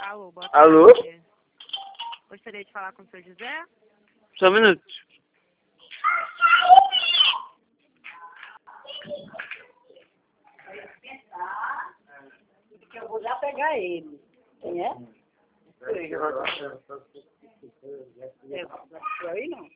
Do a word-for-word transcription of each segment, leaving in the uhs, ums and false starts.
Alô, boa Alô? tarde. Gostaria de falar com o senhor José? Só um minuto. Que eu vou já pegar ele. Quem é? É, aí não.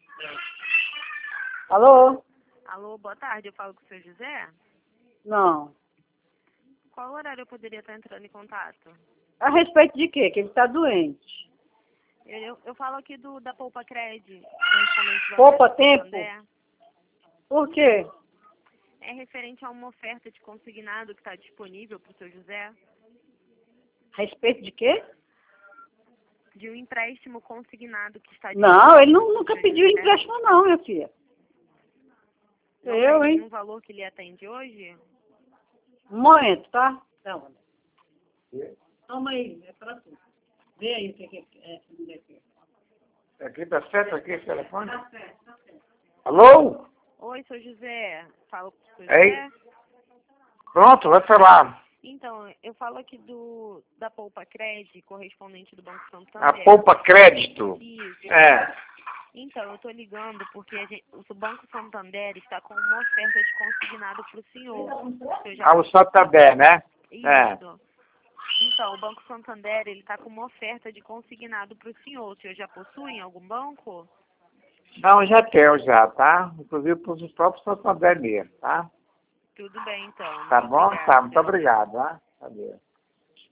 Alô? Alô, boa tarde. Eu falo com o senhor José? Não. Qual horário eu poderia estar entrando em contato? A respeito de quê? Que ele está doente. Eu, eu, eu falo aqui do, da Poupa Cred. correspondente do Poupa Banco tempo? Santander. Por quê? É referente a uma oferta de consignado que está disponível para o senhor José. A respeito de quê? De um empréstimo consignado que está disponível. Não, ele não, pro nunca senhor pediu José. empréstimo não, minha filha. Não Eu, tem hein? nenhum valor que lhe atende hoje? Um momento, tá? Não. Toma aí, é pra tu. Vê aí o que que é. é. Aqui tá certo, aqui esse telefone? Tá certo, tá certo. Alô? Oi, senhor José. Falo com o senhor Ei. José? Pronto, vai falar. Então, eu falo aqui do da Poupa Cred, correspondente do Banco A Santander. Poupa Crédito. Isso. É. Então, eu estou ligando porque a gente, o Banco Santander está com uma oferta de consignado para o senhor. O senhor já Ah, o Santander, né? Isso. É. Então, o Banco Santander, ele está com uma oferta de consignado para o senhor. O senhor já possui em algum banco? Não, já tenho já, tá? Inclusive para os próprios Santander mesmo, tá? Tudo bem, então. Tá Muito bom? obrigada, Tá, muito senhor José. obrigado, tá? Adeus.